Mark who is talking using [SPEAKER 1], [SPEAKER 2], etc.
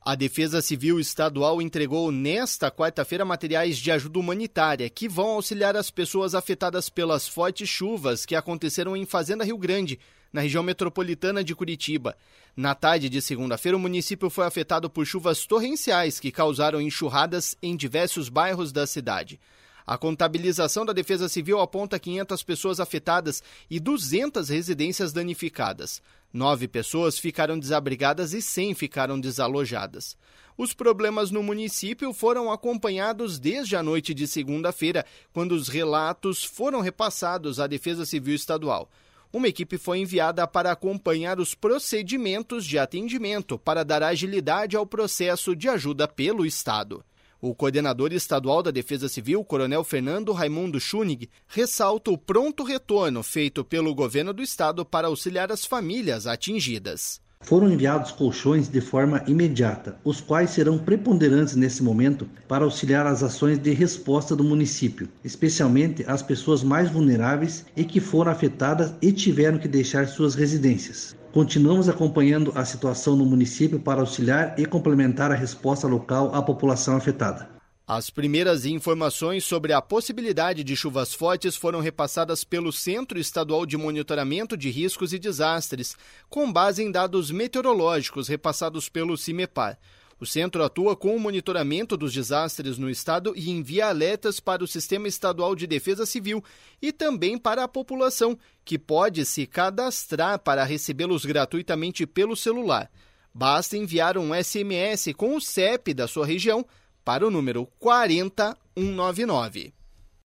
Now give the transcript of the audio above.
[SPEAKER 1] A Defesa Civil Estadual entregou nesta quarta-feira materiais de ajuda humanitária que vão auxiliar as pessoas afetadas pelas fortes chuvas que aconteceram em Fazenda Rio Grande, na região metropolitana de Curitiba. Na tarde de segunda-feira, o município foi afetado por chuvas torrenciais que causaram enxurradas em diversos bairros da cidade. A contabilização da Defesa Civil aponta 500 pessoas afetadas e 200 residências danificadas. 9 pessoas ficaram desabrigadas e 100 ficaram desalojadas. Os problemas no município foram acompanhados desde a noite de segunda-feira, quando os relatos foram repassados à Defesa Civil Estadual. Uma equipe foi enviada para acompanhar os procedimentos de atendimento para dar agilidade ao processo de ajuda pelo Estado. O coordenador estadual da Defesa Civil, Coronel Fernando Raimundo Schunig, ressalta o pronto retorno feito pelo governo do estado para auxiliar as famílias atingidas.
[SPEAKER 2] Foram enviados colchões de forma imediata, os quais serão preponderantes nesse momento para auxiliar as ações de resposta do município, especialmente as pessoas mais vulneráveis e que foram afetadas e tiveram que deixar suas residências. Continuamos acompanhando a situação no município para auxiliar e complementar a resposta local à população afetada.
[SPEAKER 1] As primeiras informações sobre a possibilidade de chuvas fortes foram repassadas pelo Centro Estadual de Monitoramento de Riscos e Desastres, com base em dados meteorológicos repassados pelo CIMEPAR. O centro atua com o monitoramento dos desastres no estado e envia alertas para o Sistema Estadual de Defesa Civil e também para a população, que pode se cadastrar para recebê-los gratuitamente pelo celular. Basta enviar um SMS com o CEP da sua região para o número 40199.